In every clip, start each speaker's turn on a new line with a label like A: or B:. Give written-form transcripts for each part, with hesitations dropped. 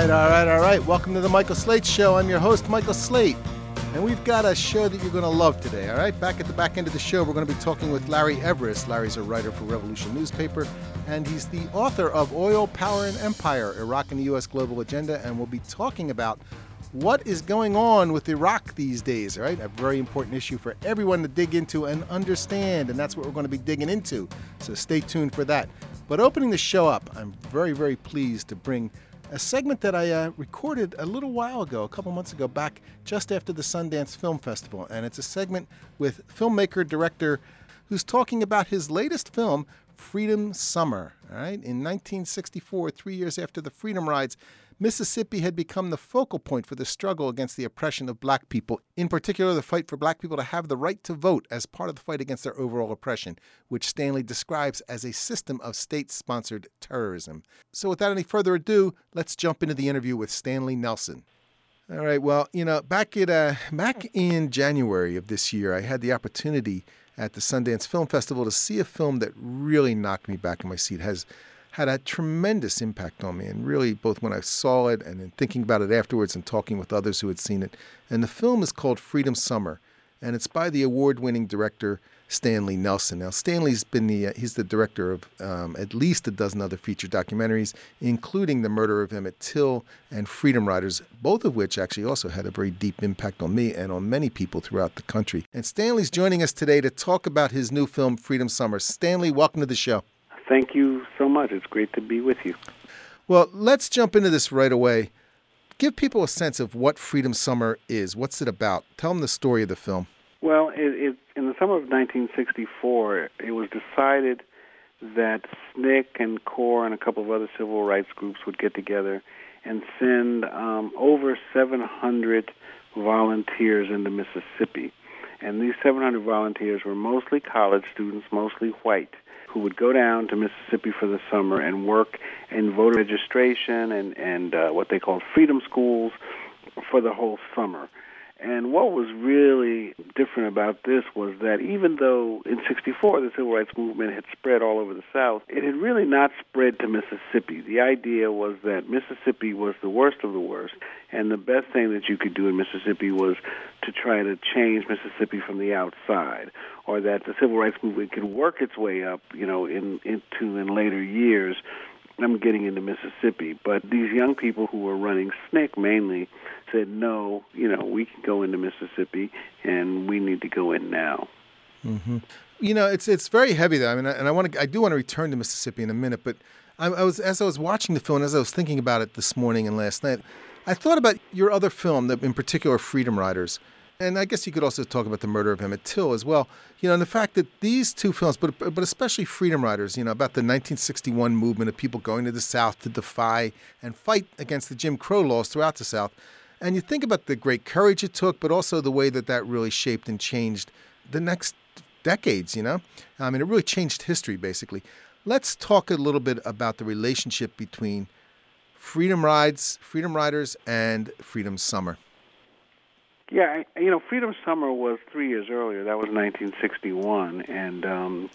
A: All right. Welcome to the Michael Slate Show. I'm your host, Michael Slate. And we've got a show that you're going to love today, all right? Back at the back end of the show, we're going to be talking with Larry Everest. Larry's a writer for Revolution newspaper, and he's the author of Oil, Power, and Empire, Iraq and the U.S. Global Agenda, and we'll be talking about what is going on with Iraq these days, all right? A very important issue for everyone to dig into and understand, and that's what we're going to be digging into. So stay tuned for that. But opening the show up, I'm very, very pleased to bring a segment that I recorded a little while ago, a couple months ago, back just after the Sundance Film Festival. And it's a segment with filmmaker, director, who's talking about his latest film, Freedom Summer. All right? In 1964, 3 years after the Freedom Rides, Mississippi had become the focal point for the struggle against the oppression of black people, in particular the fight for black people to have the right to vote as part of the fight against their overall oppression, which Stanley describes as a system of state-sponsored terrorism. So without any further ado, let's jump into the interview with Stanley Nelson. All right, well, back in January of this year, I had the opportunity at the Sundance Film Festival to see a film that really knocked me back in my seat. Has had a tremendous impact on me, and really both when I saw it and then thinking about it afterwards and talking with others who had seen it. And the film is called Freedom Summer, and it's by the award-winning director Stanley Nelson. Now, Stanley's been he's the director of at least a dozen other feature documentaries, including The Murder of Emmett Till and Freedom Riders, both of which actually also had a very deep impact on me and on many people throughout the country. And Stanley's joining us today to talk about his new film, Freedom Summer. Stanley, welcome to the show.
B: Thank you so much. It's great to be with you.
A: Well, let's jump into this right away. Give people a sense of what Freedom Summer is. What's it about? Tell them the story of the film.
B: Well, in the summer of 1964, it was decided that SNCC and CORE and a couple of other civil rights groups would get together and send over 700 volunteers into Mississippi. And these 700 volunteers were mostly college students, mostly white, who would go down to Mississippi for the summer and work in voter registration and what they called freedom schools for the whole summer. And what was really different about this was that even though in 64 the civil rights movement had spread all over the South, it had really not spread to Mississippi. The idea was that Mississippi was the worst of the worst, and the best thing that you could do in Mississippi was to try to change Mississippi from the outside, or that the civil rights movement could work its way up, in later years. I'm getting into Mississippi, but these young people who were running SNCC mainly said, no, we can go into Mississippi, and we need to go in now.
A: Mm-hmm. It's very heavy, though. I mean, and I do want to return to Mississippi in a minute, but as I was watching the film, as I was thinking about it this morning and last night, I thought about your other film, in particular, Freedom Riders. And I guess you could also talk about The Murder of Emmett Till as well. And the fact that these two films, but especially Freedom Riders, about the 1961 movement of people going to the South to defy and fight against the Jim Crow laws throughout the South. And you think about the great courage it took, but also the way that really shaped and changed the next decades, I mean, it really changed history, basically. Let's talk a little bit about the relationship between Freedom Riders, and Freedom Summer.
B: Yeah, Freedom Summer was 3 years earlier. That was 1961, and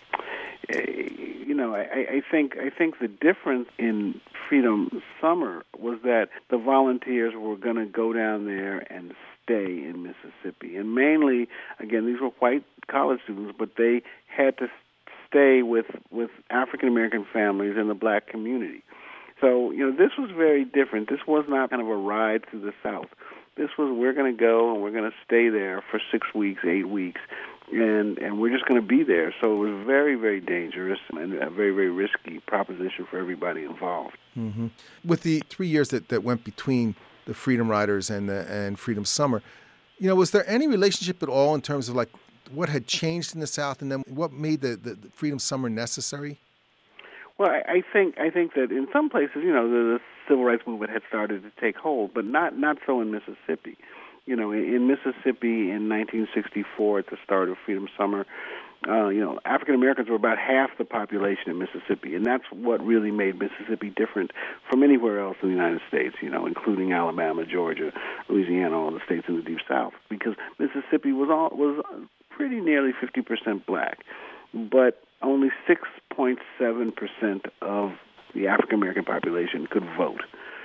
B: I think the difference in Freedom Summer was that the volunteers were going to go down there and stay in Mississippi, and mainly, again, these were white college students, but they had to stay with African American families in the black community. So, this was very different. This was not kind of a ride through the South. This was, we're going to go and we're going to stay there for 6 weeks, 8 weeks, and we're just going to be there. So it was very, very dangerous and a very, very risky proposition for everybody involved.
A: Mm-hmm. With the 3 years that went between the Freedom Riders and Freedom Summer, was there any relationship at all in terms of like what had changed in the South and then what made the Freedom Summer necessary?
B: Well, I think that in some places, the civil rights movement had started to take hold, but not so in Mississippi. In Mississippi in 1964, at the start of Freedom Summer, African Americans were about half the population in Mississippi, and that's what really made Mississippi different from anywhere else in the United States, including Alabama, Georgia, Louisiana, all the states in the Deep South, because Mississippi was pretty nearly 50% black, but only 6.7% of the African American population could vote.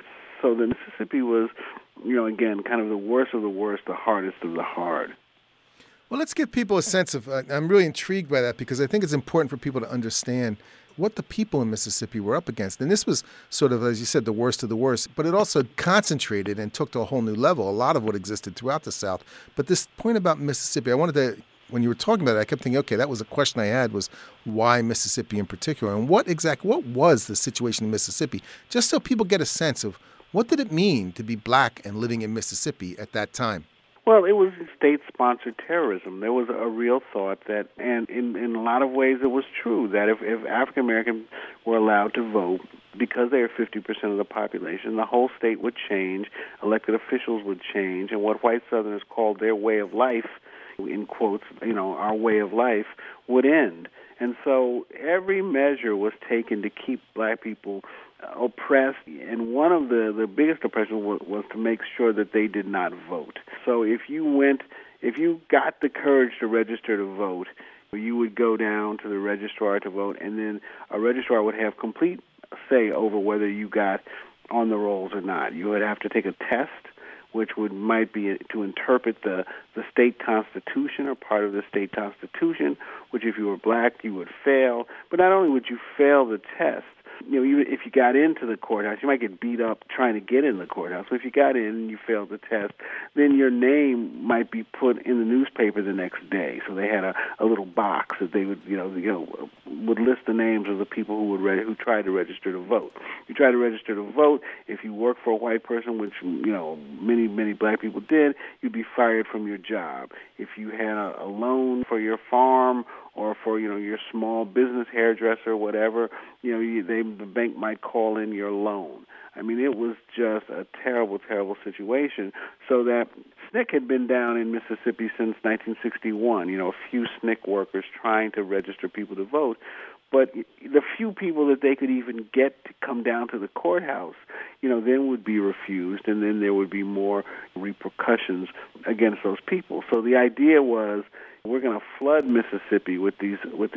B: So the Mississippi was, again, kind of the worst of the worst, the hardest of the hard.
A: Well, let's give people a sense of, I'm really intrigued by that because I think it's important for people to understand what the people in Mississippi were up against. And this was sort of, as you said, the worst of the worst, but it also concentrated and took to a whole new level a lot of what existed throughout the South. But this point about Mississippi, I wanted to, when you were talking about it, I kept thinking, okay, that was a question I had, was why Mississippi in particular? And what was the situation in Mississippi? Just so people get a sense of what did it mean to be black and living in Mississippi at that time?
B: Well, it was state-sponsored terrorism. There was a real thought that, and in a lot of ways it was true, that if African Americans were allowed to vote, because they are 50% of the population, the whole state would change, elected officials would change, and what white Southerners called their way of life, in quotes, our way of life, would end. And so every measure was taken to keep black people oppressed, and one of the biggest oppressions was to make sure that they did not vote. So if you got the courage to register to vote, you would go down to the registrar to vote, and then a registrar would have complete say over whether you got on the rolls or not. You would have to take a test, which might be to interpret the state constitution or part of the state constitution, which if you were black, you would fail. But not only would you fail the test, even if you got into the courthouse, you might get beat up trying to get in the courthouse. So if you got in and you failed the test, then your name might be put in the newspaper the next day. So they had a little box that they would, would list the names of the people who tried to register to vote. You tried to register to vote. If you work for a white person, which many black people did, you'd be fired from your job. If you had a loan for your farm or for your small business, hairdresser, or whatever, the bank might call in your loan. I mean, it was just a terrible, terrible situation. So that SNCC had been down in Mississippi since 1961. A few SNCC workers trying to register people to vote. But the few people that they could even get to come down to the courthouse, then would be refused, and then there would be more repercussions against those people. So the idea was, we're going to flood Mississippi with these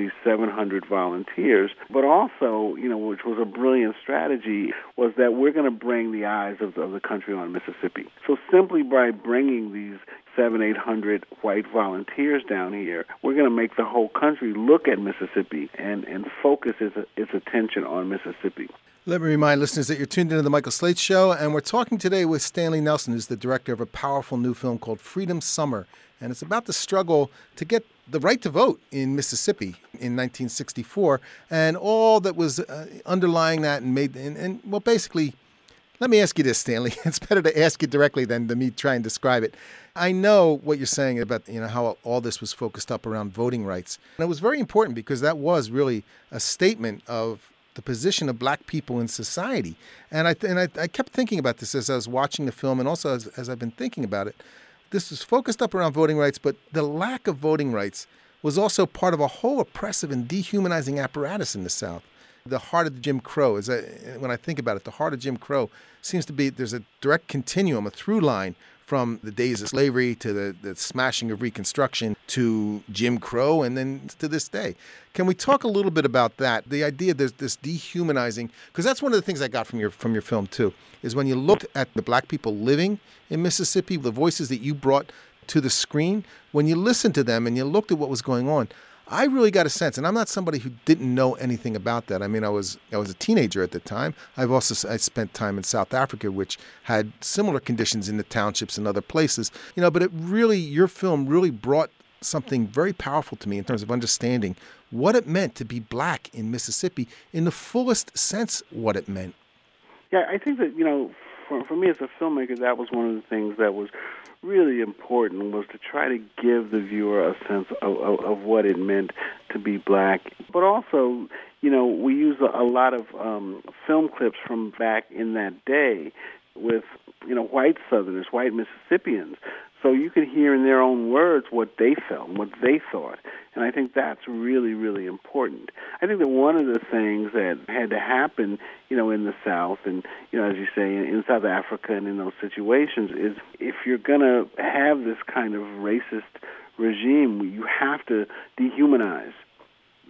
B: 700 volunteers, but also, which was a brilliant strategy, was that we're going to bring the eyes of the country on Mississippi. So simply by bringing these 700-800 white volunteers down here, we're going to make the whole country look at Mississippi and focus its attention on Mississippi.
A: Let me remind listeners that you're tuned into the Michael Slate Show, and we're talking today with Stanley Nelson, who's the director of a powerful new film called Freedom Summer. And it's about the struggle to get the right to vote in Mississippi in 1964 and all that was underlying that and well, basically, let me ask you this, Stanley. It's better to ask you directly than to me try and describe it. I know what you're saying about, how all this was focused up around voting rights. And it was very important because that was really a statement of the position of black people in society. And I kept thinking about this as I was watching the film and also as I've been thinking about it. This was focused up around voting rights, but the lack of voting rights was also part of a whole oppressive and dehumanizing apparatus in the South. The heart of Jim Crow, when I think about it, the heart of Jim Crow seems to be, there's a direct continuum, a through line from the days of slavery to the smashing of Reconstruction to Jim Crow and then to this day. Can we talk a little bit about that? The idea there's this dehumanizing, because that's one of the things I got from your film too, is when you looked at the black people living in Mississippi, the voices that you brought to the screen, when you listened to them and you looked at what was going on, I really got a sense, and I'm not somebody who didn't know anything about that. I mean, I was a teenager at the time. I spent time in South Africa, which had similar conditions in the townships and other places. But your film really brought something very powerful to me in terms of understanding what it meant to be black in Mississippi in the fullest sense, what it meant.
B: Yeah, I think that, for me as a filmmaker, that was one of the things that was really important, was to try to give the viewer a sense of what it meant to be black. But also, we use a lot of film clips from back in that day with, white Southerners, white Mississippians. So you could hear in their own words what they felt, what they thought. And I think that's really, really important. I think that one of the things that had to happen, in the South and, as you say, in South Africa and in those situations is if you're going to have this kind of racist regime, you have to dehumanize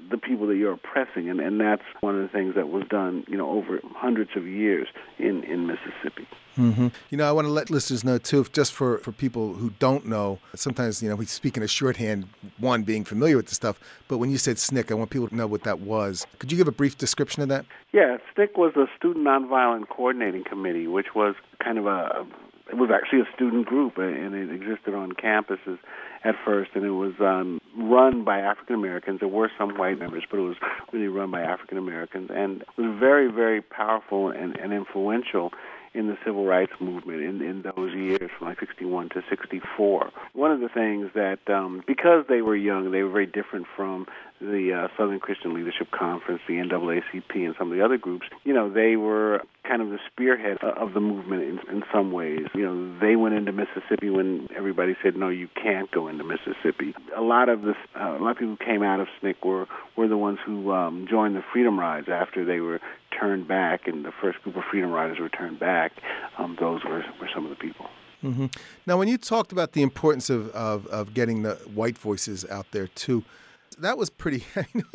B: the people that you're oppressing, and that's one of the things that was done, over hundreds of years in Mississippi.
A: Mm-hmm. I want to let listeners know, too, just for people who don't know, sometimes, we speak in a shorthand, one, being familiar with the stuff, but when you said SNCC, I want people to know what that was. Could you give a brief description of that?
B: Yeah, SNCC was a Student Nonviolent Coordinating Committee, which was kind of it was actually a student group, and it existed on campuses at first, and it was run by African Americans. There were some white members, but it was really run by African Americans, and it was very, very powerful and influential in the civil rights movement in those years from like 61 to 64. One of the things that, because they were young, they were very different from the Southern Christian Leadership Conference, the NAACP, and some of the other groups. They were kind of the spearhead of the movement in some ways. They went into Mississippi when everybody said, no, you can't go into Mississippi. A lot of people who came out of SNCC were the ones who joined the Freedom Rides after they were turned back, and the first group of Freedom Riders were turned back. Those were some of the people.
A: Mm-hmm. Now, when you talked about the importance of getting the white voices out there, too, that was pretty,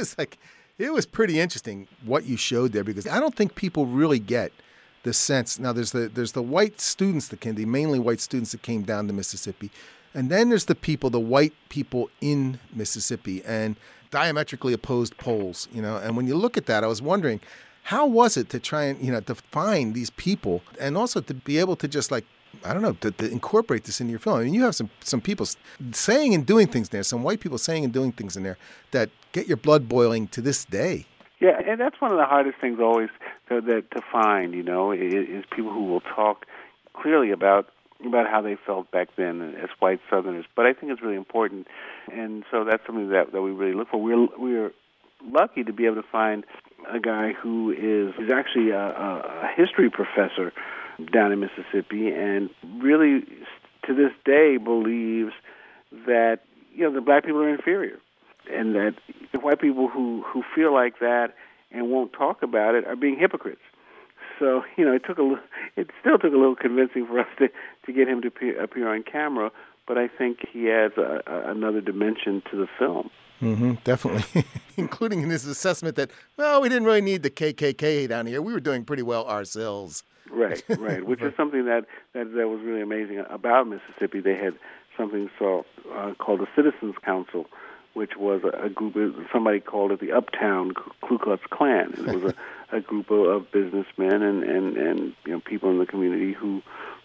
A: it was pretty interesting what you showed there, because I don't think people really get the sense. Now, there's the white students the mainly white students that came down to Mississippi. And then there's the white people in Mississippi, and diametrically opposed poles, And when you look at that, I was wondering, how was it to try and, to find these people, and also to be able to just to incorporate this into your film? I mean, you have some people saying and doing things there, some white people saying and doing things in there that get your blood boiling to this day.
B: Yeah, and that's one of the hardest things always to find, is people who will talk clearly about how they felt back then as white Southerners. But I think it's really important, and so that's something that we really look for. We're lucky to be able to find a guy who is actually a history professor down in Mississippi, and really to this day believes that the black people are inferior, and that the white people who feel like that and won't talk about it are being hypocrites. So it still took a little convincing for us to get him to appear on camera, but I think he adds another dimension to the film.
A: Mm-hmm, definitely, including in his assessment that, we didn't really need the KKK down here. We were doing pretty well ourselves. Right,
B: which is something that was really amazing about Mississippi. They had something called the Citizens Council, which was a group, somebody called it the Uptown Ku Klux Klan. And it was a group of businessmen and people in the community who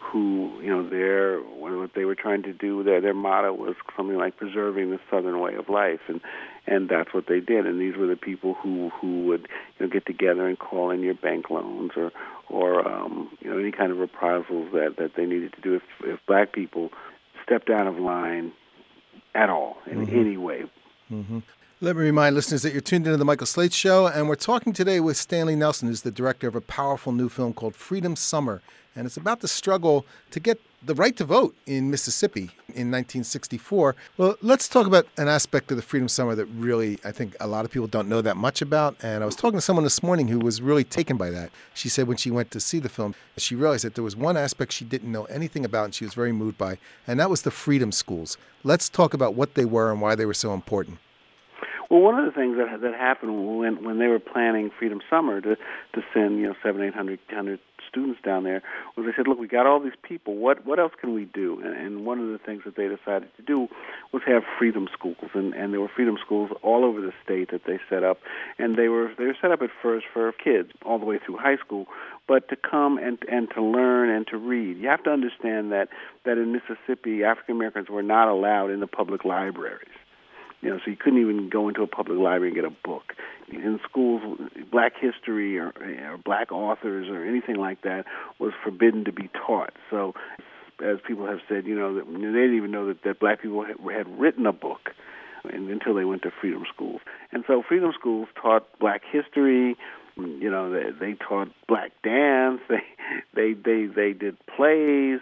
B: what they were trying to do, their motto was something like preserving the Southern way of life, and that's what they did. And these were the people who would get together and call in your bank loans or any kind of reprisals that they needed to do if black people stepped out of line at all in any way.
A: Mm-hmm. Let me remind listeners that you're tuned into the Michael Slate Show, and we're talking today with Stanley Nelson, who's the director of a powerful new film called Freedom Summer, and it's about the struggle to get the right to vote in Mississippi in 1964. Well, let's talk about an aspect of the Freedom Summer that really, I think a lot of people don't know that much about, and I was talking to someone this morning who was really taken by that. She said when she went to see the film, she realized that there was one aspect she didn't know anything about, and she was very moved by, and that was the Freedom Schools. Let's talk about what they were and why they were so important.
B: Well, one of the things that happened when they were planning Freedom Summer to send 700-800 students down there was they said, look, we got all these people. What else can we do? And one of the things that they decided to do was have freedom schools, and there were freedom schools all over the state that they set up, and they were set up at first for kids all the way through high school, but to come and to learn and to read. You have to understand that in Mississippi, African Americans were not allowed in the public libraries. So you couldn't even go into a public library and get a book. In schools, black history or black authors or anything like that was forbidden to be taught. So, as people have said, that they didn't even know that black people had written a book until they went to freedom schools. And so freedom schools taught black history. They taught black dance. They did plays.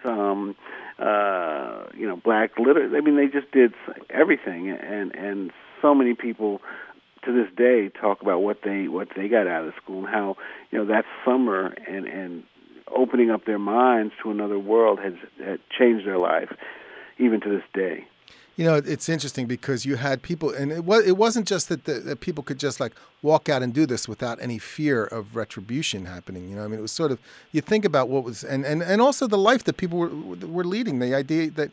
B: Black literature. I mean, they just did everything, and so many people to this day talk about what they got out of school and how that summer and opening up their minds to another world had changed their life, even to this day.
A: You know, it's interesting because you had people, and it wasn't just that people could just like walk out and do this without any fear of retribution happening. You know, I mean, it was sort of, you think about what was, and also the life that people were leading. The idea that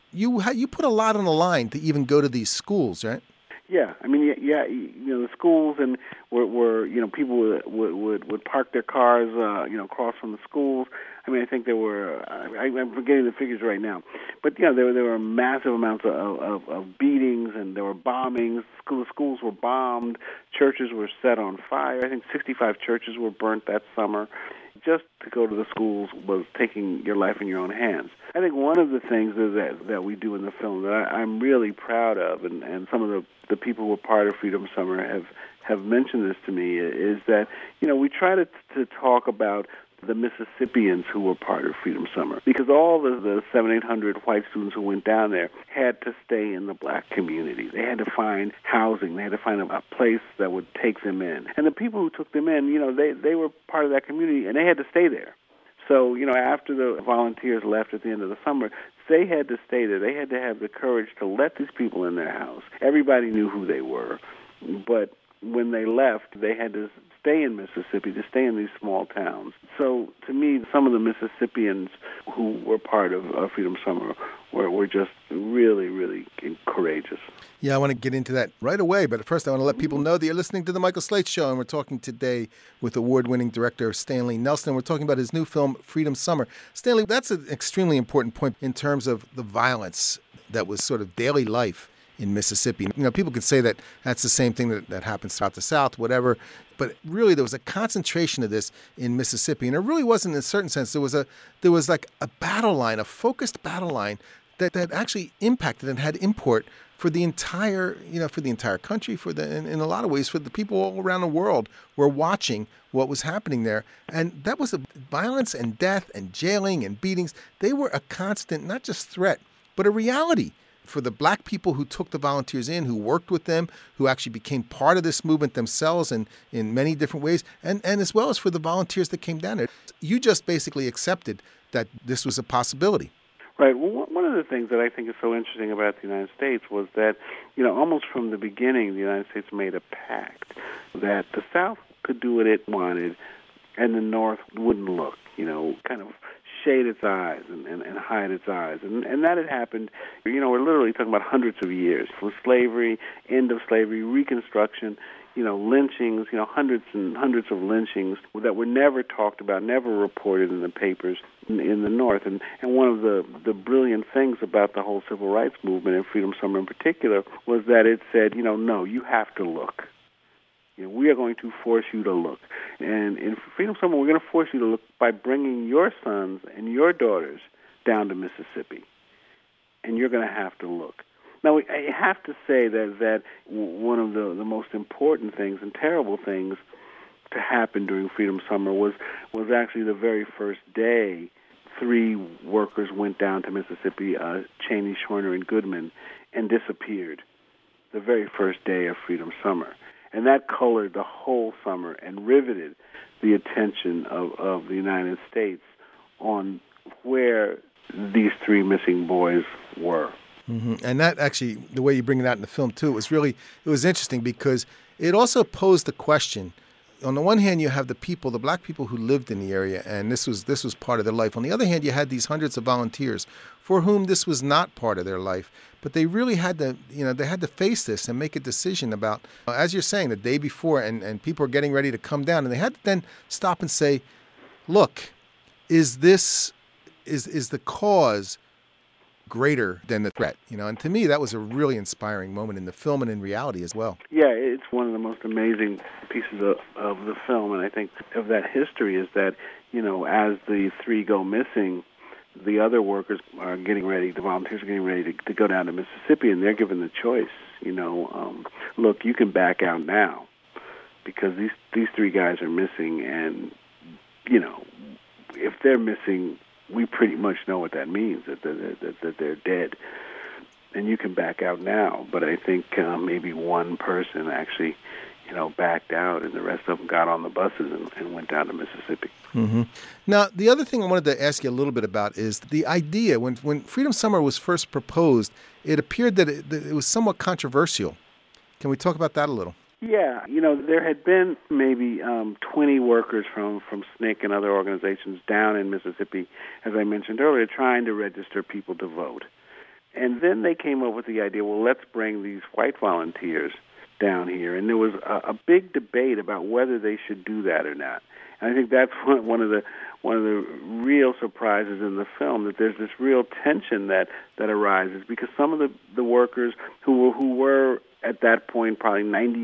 A: you put a lot on the line to even go to these schools, right?
B: Yeah, I mean, yeah, the schools and were people would park their cars, across from the schools. I mean, I think there were, I'm forgetting the figures right now, but there were massive amounts of beatings, and there were bombings. Schools were bombed, churches were set on fire. I think 65 churches were burnt that summer. Just to go to the schools was taking your life in your own hands. I think one of the things that we do in the film that I'm really proud of, and some of the people who were part of Freedom Summer have mentioned this to me, is that we try to talk about the Mississippians who were part of Freedom Summer, because all the 700-800 white students who went down there had to stay in the black community. They had to find housing. They had to find a place that would take them in. And the people who took them in, they were part of that community, and they had to stay there. So, after the volunteers left at the end of the summer, they had to stay there. They had to have the courage to let these people in their house. Everybody knew who they were, but when they left, they had to stay in Mississippi, to stay in these small towns. So, to me, some of the Mississippians who were part of Freedom Summer were just really, really courageous.
A: Yeah, I want to get into that right away, but first I want to let people know that you're listening to The Michael Slate Show, and we're talking today with award-winning director Stanley Nelson. We're talking about his new film, Freedom Summer. Stanley, that's an extremely important point in terms of the violence that was sort of daily life in Mississippi. People could say that that's the same thing that happens throughout the South, whatever, but really there was a concentration of this in Mississippi, and it really wasn't in a certain sense. There was like a battle line, a focused battle line that actually impacted and had import for the entire country, in a lot of ways, for the people all around the world were watching what was happening there. And that was violence and death and jailing and beatings. They were a constant, not just threat, but a reality for the black people who took the volunteers in, who worked with them, who actually became part of this movement themselves and in many different ways, and as well as for the volunteers that came down there. You just basically accepted that this was a possibility.
B: Right. Well, one of the things that I think is so interesting about the United States was that, almost from the beginning, the United States made a pact that the South could do what it wanted and the North wouldn't look, kind of shade its eyes and hide its eyes. And that had happened, we're literally talking about hundreds of years. From slavery, end of slavery, Reconstruction, lynchings, hundreds and hundreds of lynchings that were never talked about, never reported in the papers in the North. And one of the brilliant things about the whole civil rights movement and Freedom Summer in particular was that it said, no, you have to look. We are going to force you to look. And in Freedom Summer, we're going to force you to look by bringing your sons and your daughters down to Mississippi. And you're going to have to look. Now, I have to say that one of the most important things and terrible things to happen during Freedom Summer was actually the very first day 3 workers went down to Mississippi, Cheney, Schwerner, and Goodman, and disappeared the very first day of Freedom Summer. And that colored the whole summer and riveted the attention of the United States on where these 3 missing boys were.
A: Mm-hmm. And that actually, the way you bring it out in the film too, it was interesting because it also posed the question. On the one hand, you have the black people who lived in the area, and this was part of their life. On the other hand, you had these hundreds of volunteers for whom this was not part of their life, but they really had to, they had to face this and make a decision about, as you're saying, the day before, and people are getting ready to come down, and they had to then stop and say, look, is the cause greater than the threat, and to me that was a really inspiring moment in the film and in reality as well.
B: Yeah, it's one of the most amazing pieces of the film, and I think of that history is that, as the 3 go missing, the other workers are getting ready, the volunteers are getting ready to go down to Mississippi, and they're given the choice, look, you can back out now because these 3 guys are missing, and, if they're missing, we pretty much know what that means, that they're dead. And you can back out now. But I think maybe one person actually, backed out, and the rest of them got on the buses and went down to Mississippi.
A: Hmm. Now, the other thing I wanted to ask you a little bit about is the idea. When Freedom Summer was first proposed, it appeared that it was somewhat controversial. Can we talk about that a little?
B: Yeah, there had been maybe 20 workers from SNCC and other organizations down in Mississippi, as I mentioned earlier, trying to register people to vote. And then they came up with the idea, well, let's bring these white volunteers down here. And there was a big debate about whether they should do that or not. And I think that's one of the real surprises in the film, that there's this real tension that arises, because some of the workers who were at that point probably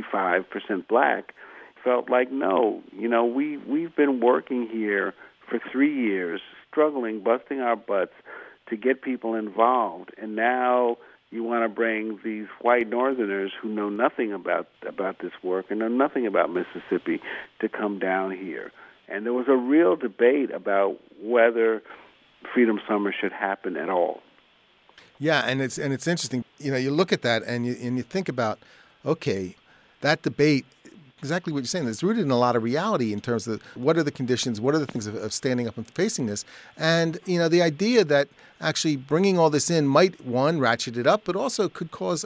B: 95% black felt like, no, we've been working here for 3 years, struggling, busting our butts to get people involved, and now you want to bring these white Northerners who know nothing about this work and know nothing about Mississippi to come down here. And there was a real debate about whether Freedom Summer should happen at all.
A: Yeah, and it's interesting. You look at that and you think about, okay, that debate, exactly what you're saying, it's rooted in a lot of reality in terms of what are the conditions, what are the things of standing up and facing this. And, the idea that actually bringing all this in might, one, ratchet it up, but also could cause,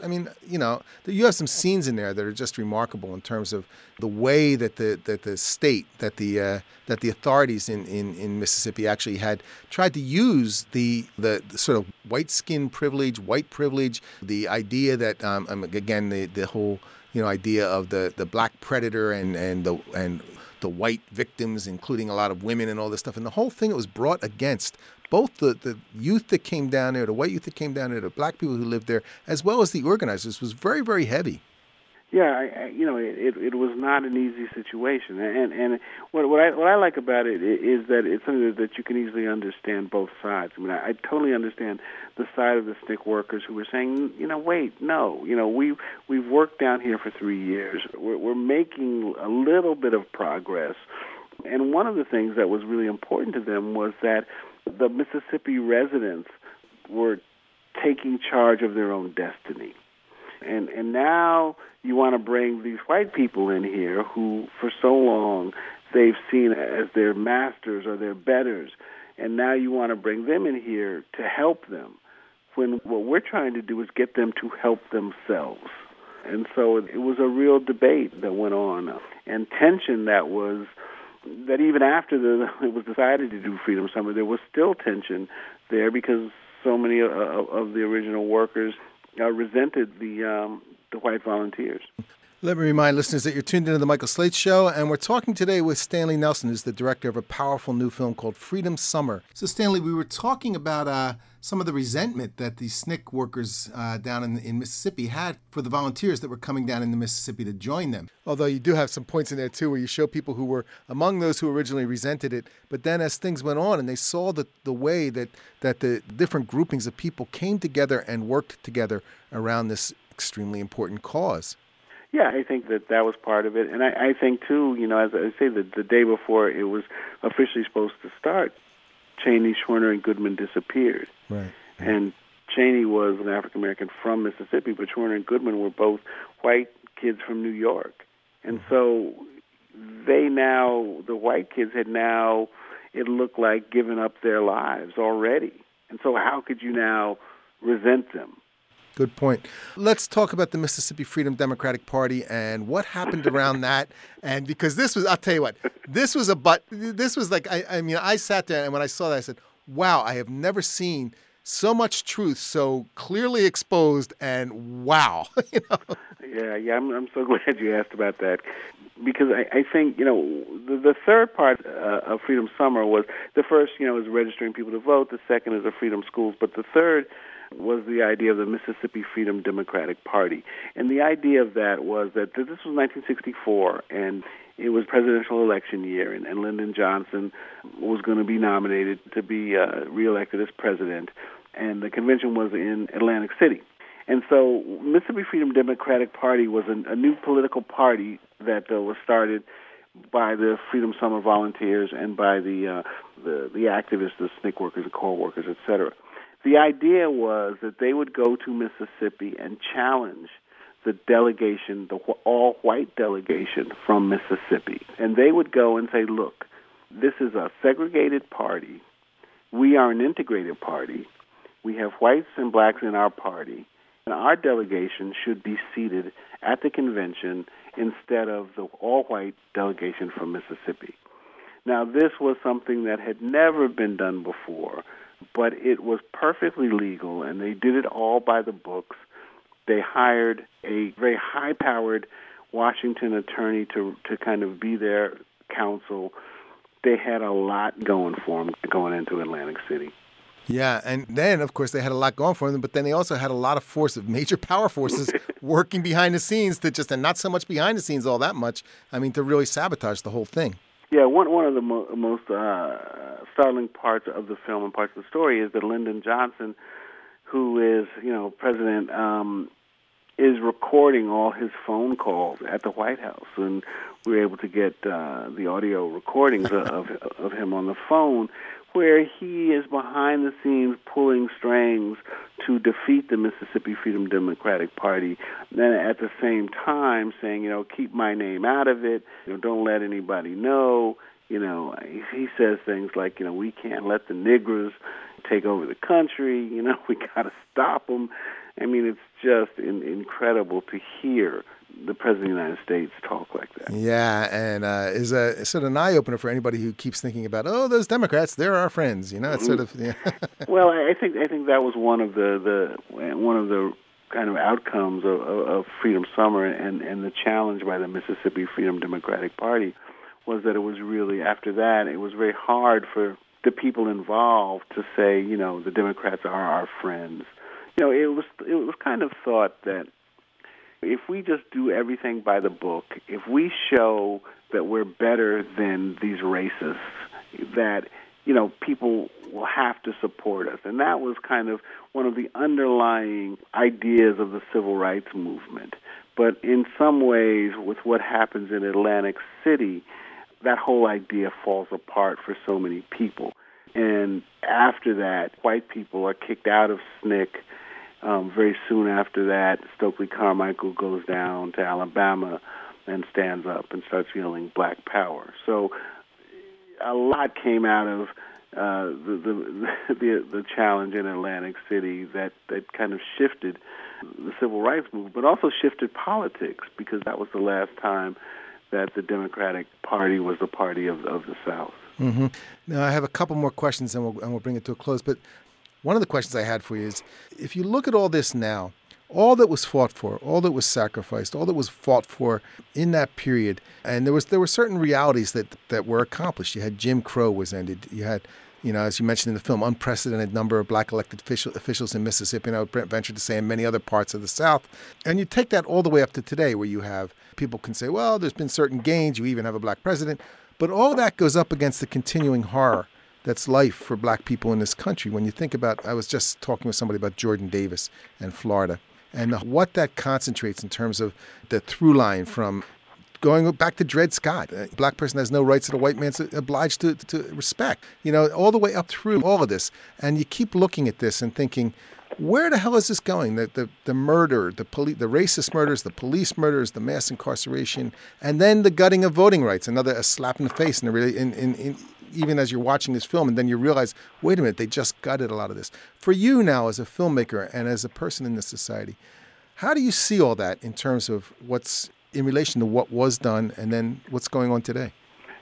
A: you have some scenes in there that are just remarkable in terms of the way that the state, that the authorities in Mississippi actually had tried to use the sort of white skin privilege, white privilege, the idea that, again, the whole idea of the black predator and the white victims, including a lot of women and all this stuff. And the whole thing, it was brought against both the youth that came down there, the white youth that came down there, the black people who lived there, as well as the organizers, was very, very heavy.
B: Yeah, it was not an easy situation, and what I like about it is that it's something that you can easily understand both sides. I mean, I totally understand the side of the SNCC workers who were saying, wait, no, we've worked down here for 3 years, we're making a little bit of progress, and one of the things that was really important to them was that the Mississippi residents were taking charge of their own destiny. And now you want to bring these white people in here who, for so long, they've seen as their masters or their betters, and now you want to bring them in here to help them, when what we're trying to do is get them to help themselves. And so it was a real debate that went on, and tension that even after it was decided to do Freedom Summer, there was still tension there, because so many of the original workers resented the white volunteers.
A: Let me remind listeners that you're tuned into the Michael Slate Show, and we're talking today with Stanley Nelson, who's the director of a powerful new film called Freedom Summer. So, Stanley, we were talking about some of the resentment that the SNCC workers down in Mississippi had for the volunteers that were coming down into Mississippi to join them. Although you do have some points in there, too, where you show people who were among those who originally resented it. But then as things went on and they saw the way that the different groupings of people came together and worked together around this extremely important cause.
B: Yeah, I think that was part of it. And I think, too, as I say, the day before it was officially supposed to start, Cheney, Schwerner, and Goodman disappeared.
A: Right.
B: And Cheney was an African-American from Mississippi, but Schwerner and Goodman were both white kids from New York. And so the white kids had now, it looked like, given up their lives already. And so how could you now resent them?
A: Good point. Let's talk about the Mississippi Freedom Democratic Party and what happened around that. And because this was, I'll tell you what, this was like, I sat there and when I saw that, I said, wow, I have never seen so much truth so clearly exposed, and wow.
B: Yeah, I'm so glad you asked about that. Because I think, the third part of Freedom Summer was, the first, is registering people to vote. The second is the Freedom Schools. But the third was the idea of the Mississippi Freedom Democratic Party. And the idea of that was that this was 1964, and it was presidential election year, and Lyndon Johnson was going to be nominated to be reelected as president. And the convention was in Atlantic City. And so Mississippi Freedom Democratic Party was a new political party that was started by the Freedom Summer volunteers and by the activists, the SNCC workers, the CORE workers, et cetera. The idea was that they would go to Mississippi and challenge the delegation, the all-white delegation from Mississippi. And they would go and say, look, this is a segregated party. We are an integrated party. We have whites and blacks in our party, and our delegation should be seated at the convention instead of the all-white delegation from Mississippi. Now, this was something that had never been done before, but it was perfectly legal, and they did it all by the books. They hired a very high-powered Washington attorney to kind of be their counsel. They had a lot going for them going into Atlantic City.
A: Yeah, and then, of course, they had a lot going for them, but then they also had a lot of major power forces working behind the scenes and not so much behind the scenes all that much, to really sabotage the whole thing.
B: Yeah, one of the most startling parts of the film and parts of the story is that Lyndon Johnson, who is, president, is recording all his phone calls at the White House, and we were able to get the audio recordings of him on the phone, where he is behind the scenes pulling strings to defeat the Mississippi Freedom Democratic Party, and at the same time saying, keep my name out of it, don't let anybody know. He says things like, we can't let the niggers take over the country, we got to stop them. It's just incredible to hear the President of the United States talk like that.
A: Yeah, and is sort of an eye-opener for anybody who keeps thinking about, those Democrats, they're our friends. It's sort of. Yeah.
B: Well, I think that was one of the kind of outcomes of Freedom Summer and the challenge by the Mississippi Freedom Democratic Party was that it was really, after that, it was very hard for the people involved to say, the Democrats are our friends. It was kind of thought that if we just do everything by the book, if we show that we're better than these racists, that, people will have to support us. And that was kind of one of the underlying ideas of the civil rights movement. But in some ways, with what happens in Atlantic City, that whole idea falls apart for so many people. And after that, white people are kicked out of SNCC. Very soon after that, Stokely Carmichael goes down to Alabama and stands up and starts yelling Black Power. So a lot came out of the challenge in Atlantic City that kind of shifted the civil rights movement, but also shifted politics, because that was the last time that the Democratic Party was the party of the South.
A: Mm-hmm. Now, I have a couple more questions, and we'll bring it to a close. But one of the questions I had for you is, if you look at all this now, all that was fought for, all that was sacrificed, all that was fought for in that period, and there were certain realities that were accomplished. You had Jim Crow was ended. You had, as you mentioned in the film, unprecedented number of black elected officials in Mississippi, and I would venture to say in many other parts of the South. And you take that all the way up to today, where you have people can say, well, there's been certain gains. You even have a black president. But all that goes up against the continuing horror that's life for black people in this country. When you think about, I was just talking with somebody about Jordan Davis and Florida, and what that concentrates in terms of the through line from going back to Dred Scott. A black person has no rights that a white man's obliged to respect, all the way up through all of this. And you keep looking at this and thinking, where the hell is this going? The murder, the racist murders, the police murders, the mass incarceration, and then the gutting of voting rights, a slap in the face. And even as you're watching this film, and then you realize, wait a minute, they just gutted a lot of this. For you now as a filmmaker and as a person in this society, how do you see all that in terms of what's in relation to what was done and then what's going on today?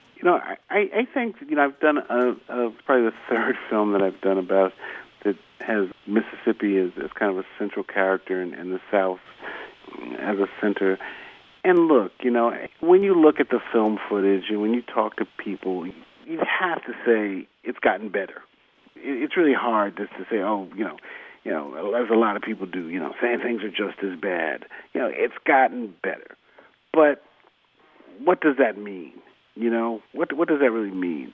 B: I think, I've done probably the third film that I've done about that has Mississippi as kind of a central character and the South as a center. And look, when you look at the film footage and when you talk to people, you have to say it's gotten better. It's really hard just to say, as a lot of people do, saying things are just as bad. It's gotten better. But what does that mean? What does that really mean?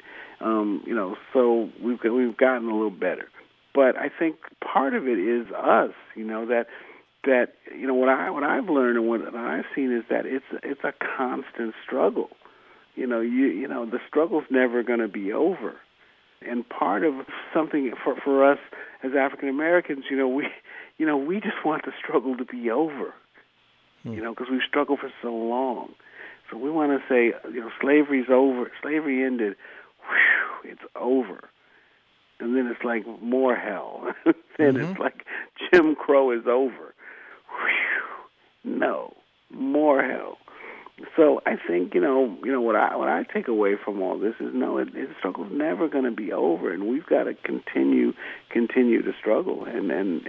B: So we've gotten a little better. But I think part of it is us, that what I've learned and what I've seen is that it's a constant struggle. The struggle's never going to be over. And part of something for us as African Americans, we just want the struggle to be over. Because we've struggled for so long. So we want to say, slavery's over, slavery ended. whew, it's over. And then it's like more hell. Then it's like Jim Crow is over. Whew, no, more hell. So I think what I take away from all this is the struggle's never going to be over, and we've got to continue to struggle, and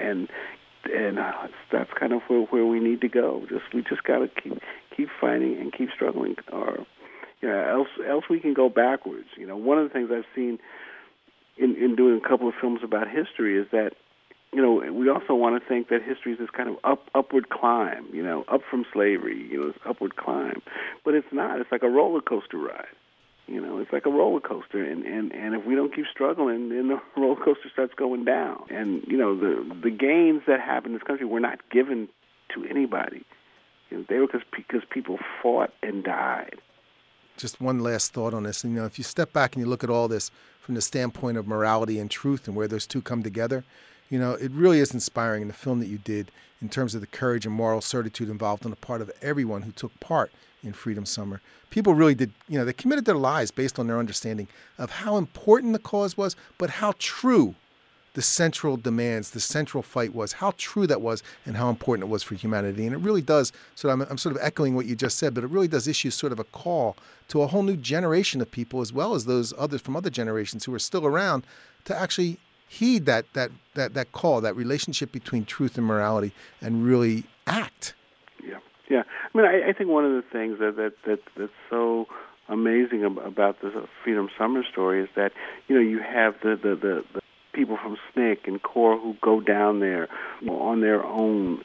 B: that's kind of where we need to go. We just got to keep fighting and keep struggling, or else we can go backwards. One of the things I've seen in doing a couple of films about history is that we also want to think that history is this kind of upward climb, up from slavery, this upward climb. But it's not. It's like a roller coaster ride. It's like a roller coaster, and if we don't keep struggling, then the roller coaster starts going down. And, the gains that happen in this country were not given to anybody. They were because people fought and died.
A: Just one last thought on this. If you step back and you look at all this from the standpoint of morality and truth and where those two come together, it really is inspiring in the film that you did in terms of the courage and moral certitude involved on the part of everyone who took part in Freedom Summer. People really did, they committed their lives based on their understanding of how important the cause was, but how true the central demands, the central fight was, how true that was, and how important it was for humanity. And it really does, so I'm sort of echoing what you just said, but it really does issue sort of a call to a whole new generation of people, as well as those others from other generations who are still around, to actually heed that call, that relationship between truth and morality, and really act.
B: Yeah. I mean, I think one of the things that's so amazing about the Freedom Summer story is that you have the people from SNCC and CORE who go down there on their own,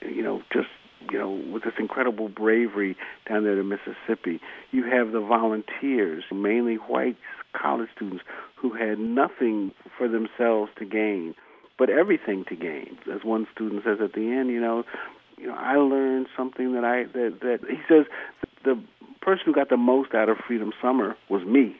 B: with this incredible bravery down there to Mississippi. You have the volunteers, mainly white college students, who had nothing for themselves to gain, but everything to gain. As one student says at the end, I learned something that he says the person who got the most out of Freedom Summer was me.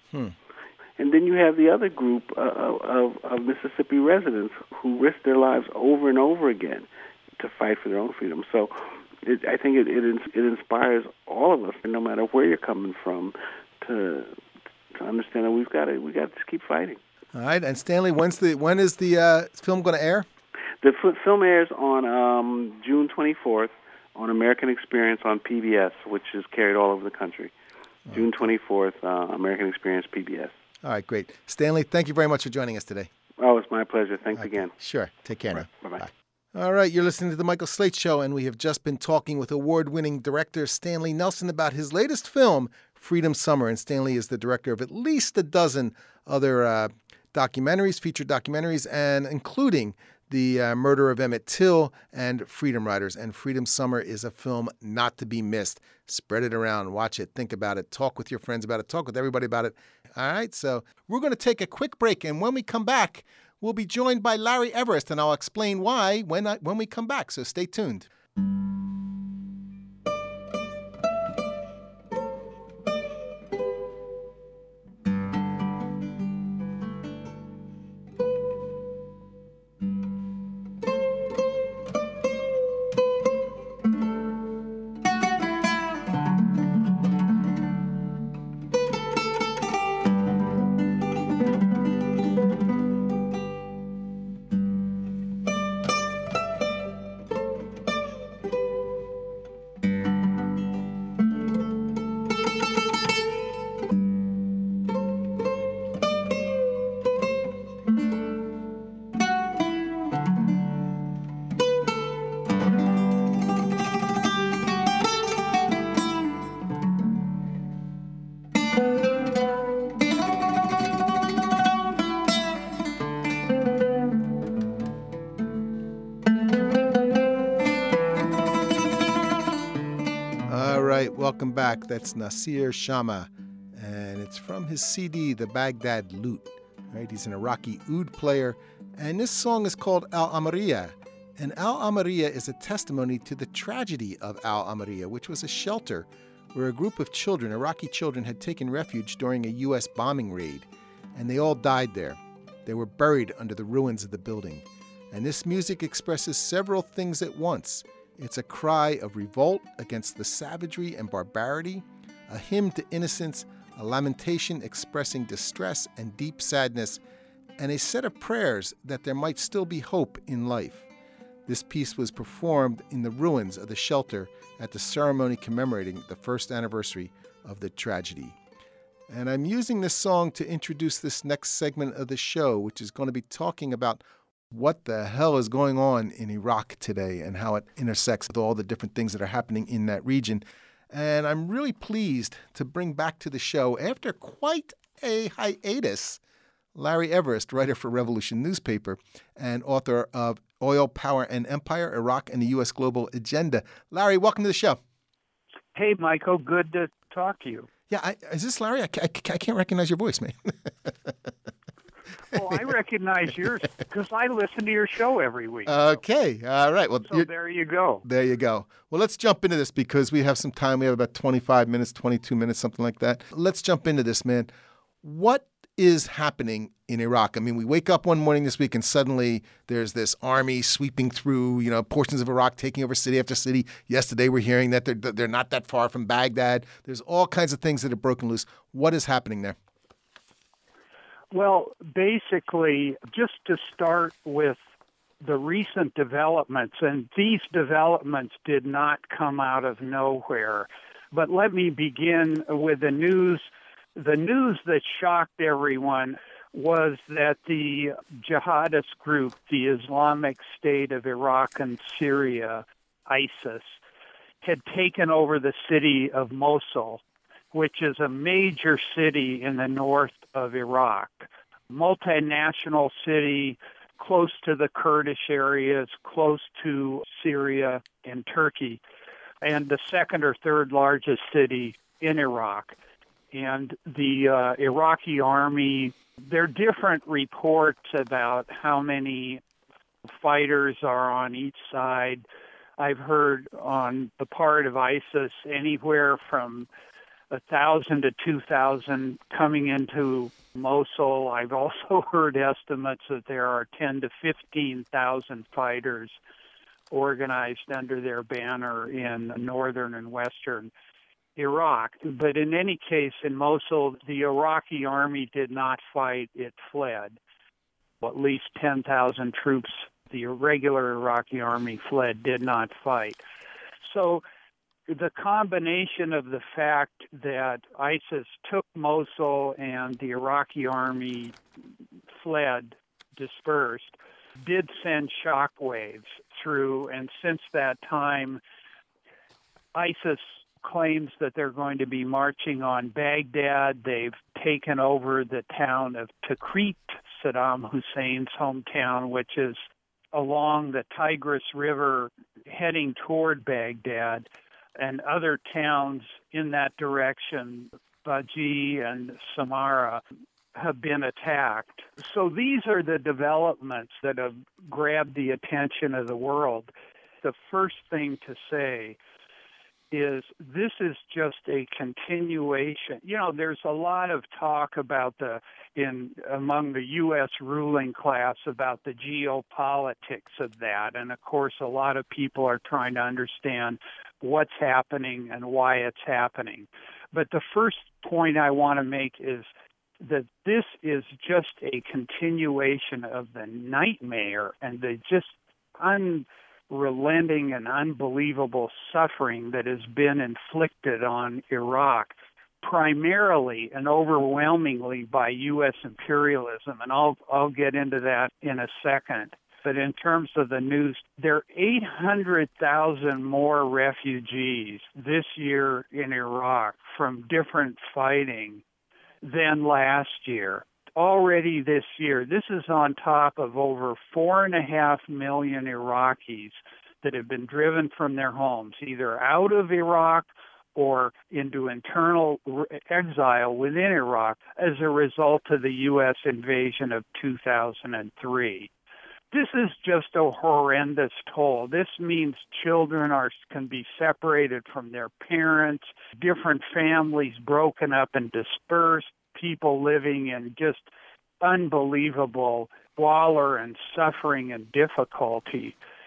B: And then you have the other group of Mississippi residents who risked their lives over and over again to fight for their own freedom. So I think it inspires all of us, no matter where you're coming from, to understand that we got to just keep fighting.
A: All right. And Stanley, when is the film going to air?
B: The film airs on June 24th on American Experience on PBS, which is carried all over the country. June 24th, American Experience PBS.
A: All right, great. Stanley, thank you very much for joining us today.
B: Oh, it's my pleasure. Thanks again.
A: Sure. Take care now.
B: Bye-bye.
A: Bye. All right, you're listening to The Michael Slate Show, and we have just been talking with award-winning director Stanley Nelson about his latest film, Freedom Summer. And Stanley is the director of at least a dozen other documentaries, feature documentaries, and including The Murder of Emmett Till and Freedom Riders. And Freedom Summer is a film not to be missed. Spread it around, watch it, think about it, talk with your friends about it, talk with everybody about it. All right, so we're going to take a quick break, and when we come back, we'll be joined by Larry Everest, and I'll explain why when we come back, so stay tuned. Welcome back. That's Nasir Shama, and it's from his CD, The Baghdad Lute. Right? He's an Iraqi oud player, and this song is called Al Amariya. And Al Amariya is a testimony to the tragedy of Al Amariya, which was a shelter where a group of children, Iraqi children, had taken refuge during a U.S. bombing raid, and they all died there. They were buried under the ruins of the building. And this music expresses several things at once. It's a cry of revolt against the savagery and barbarity, a hymn to innocence, a lamentation expressing distress and deep sadness, and a set of prayers that there might still be hope in life. This piece was performed in the ruins of the shelter at the ceremony commemorating the first anniversary of the tragedy. And I'm using this song to introduce this next segment of the show, which is going to be talking about what the hell is going on in Iraq today and how it intersects with all the different things that are happening in that region. And I'm really pleased to bring back to the show, after quite a hiatus, Larry Everest, writer for Revolution Newspaper and author of Oil, Power, and Empire, Iraq and the U.S. Global Agenda. Larry, welcome to the show.
C: Hey, Michael. Good to talk to you.
A: Yeah, is this Larry? I can't recognize your voice, man.
C: Well, I recognize yours because I listen to your show every week.
A: Okay, all right. Well,
C: so there you go.
A: There you go. Well, let's jump into this because we have some time. We have about 25 minutes, 22 minutes, something like that. Let's jump into this, man. What is happening in Iraq? I mean, we wake up one morning this week and suddenly there's this army sweeping through, portions of Iraq, taking over city after city. Yesterday, we're hearing that they're not that far from Baghdad. There's all kinds of things that have broken loose. What is happening there?
C: Well, basically, just to start with the recent developments, and these developments did not come out of nowhere. But let me begin with the news. The news that shocked everyone was that the jihadist group, the Islamic State of Iraq and Syria, ISIS, had taken over the city of Mosul, which is a major city in the north of Iraq. Multinational city, close to the Kurdish areas, close to Syria and Turkey, and the second or third largest city in Iraq. And the Iraqi army, there are different reports about how many fighters are on each side. I've heard on the part of ISIS anywhere from 1,000 to 2,000 coming into Mosul. I've also heard estimates that there are 10 to 15,000 fighters organized under their banner in northern and western Iraq. But in any case, in Mosul, the Iraqi army did not fight, it fled. At least 10,000 troops, the regular Iraqi army fled, did not fight. So the combination of the fact that ISIS took Mosul and the Iraqi army fled, dispersed, did send shockwaves through, and since that time, ISIS claims that they're going to be marching on Baghdad. They've taken over the town of Tikrit, Saddam Hussein's hometown, which is along the Tigris River heading toward Baghdad, and other towns in that direction, Baji and Samarra, have been attacked. So these are the developments that have grabbed the attention of the world. The first thing to say is this is just a continuation. There's a lot of talk about among the U.S. ruling class about the geopolitics of that. And of course, a lot of people are trying to understand what's happening and why it's happening. But the first point I want to make is that this is just a continuation of the nightmare and the just unrelenting and unbelievable suffering that has been inflicted on Iraq, primarily and overwhelmingly by U.S. imperialism. And I'll get into that in a second. But in terms of the news, there are 800,000 more refugees this year in Iraq from different fighting than last year. Already this year, this is on top of over 4.5 million Iraqis that have been driven from their homes, either out of Iraq or into internal exile within Iraq as a result of the U.S. invasion of 2003. This is just a horrendous toll. This means children can be separated from their parents, different families broken up and dispersed, people living in just unbelievable squalor and suffering and difficulty.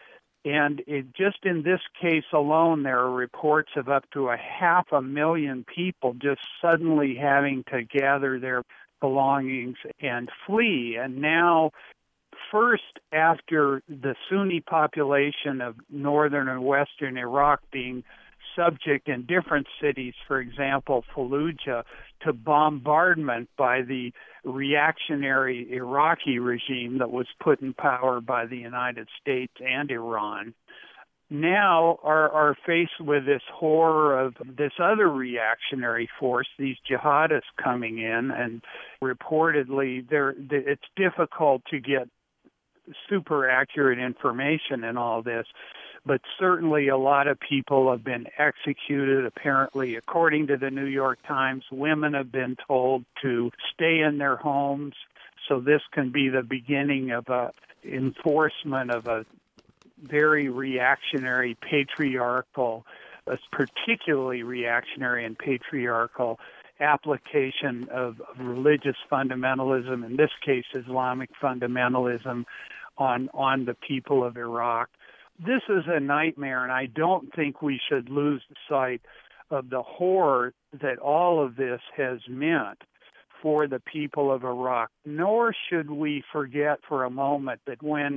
C: And just in this case alone, there are reports of up to 500,000 people just suddenly having to gather their belongings and flee. And now, first, after the Sunni population of northern and western Iraq being subject in different cities, for example, Fallujah, to bombardment by the reactionary Iraqi regime that was put in power by the United States and Iran, now are faced with this horror of this other reactionary force, these jihadists coming in, and reportedly it's difficult to get super accurate information in all this. But certainly a lot of people have been executed. Apparently, according to the New York Times, women have been told to stay in their homes. So this can be the beginning of a enforcement of a very reactionary, patriarchal, particularly reactionary and patriarchal application of religious fundamentalism, in this case Islamic fundamentalism, on the people of Iraq. This is a nightmare, and I don't think we should lose sight of the horror that all of this has meant for the people of Iraq. Nor should we forget for a moment that when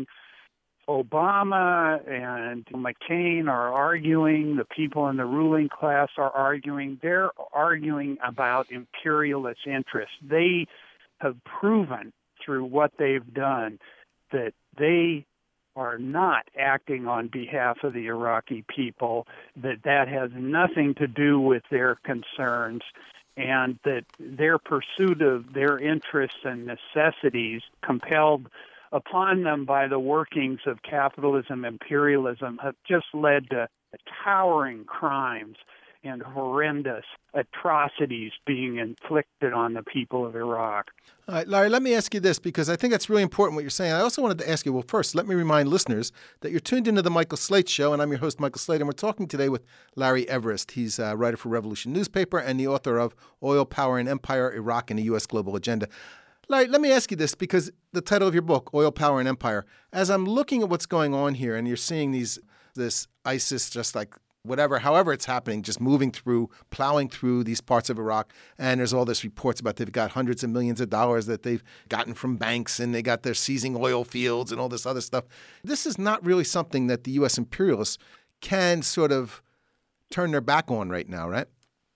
C: Obama and McCain are arguing, the people in the ruling class are arguing, they're arguing about imperialist interests. They have proven through what they've done that they are not acting on behalf of the Iraqi people, that has nothing to do with their concerns, and that their pursuit of their interests and necessities compelled upon them by the workings of capitalism, imperialism, have just led to towering crimes and horrendous atrocities being inflicted on the people of Iraq.
A: All right, Larry, let me ask you this, because I think that's really important what you're saying. I also wanted to ask you, well, first, let me remind listeners that you're tuned into The Michael Slate Show, and I'm your host, Michael Slate, and we're talking today with Larry Everest. He's a writer for Revolution newspaper and the author of Oil, Power, and Empire, Iraq and the U.S. Global Agenda. Larry, let me ask you this, because the title of your book, Oil, Power, and Empire, as I'm looking at what's going on here, and you're seeing this ISIS just like however it's happening, just moving through, plowing through these parts of Iraq. And there's all this reports about they've got hundreds of millions of dollars that they've gotten from banks, and they're seizing oil fields and all this other stuff. This is not really something that the U.S. imperialists can sort of turn their back on right now, right?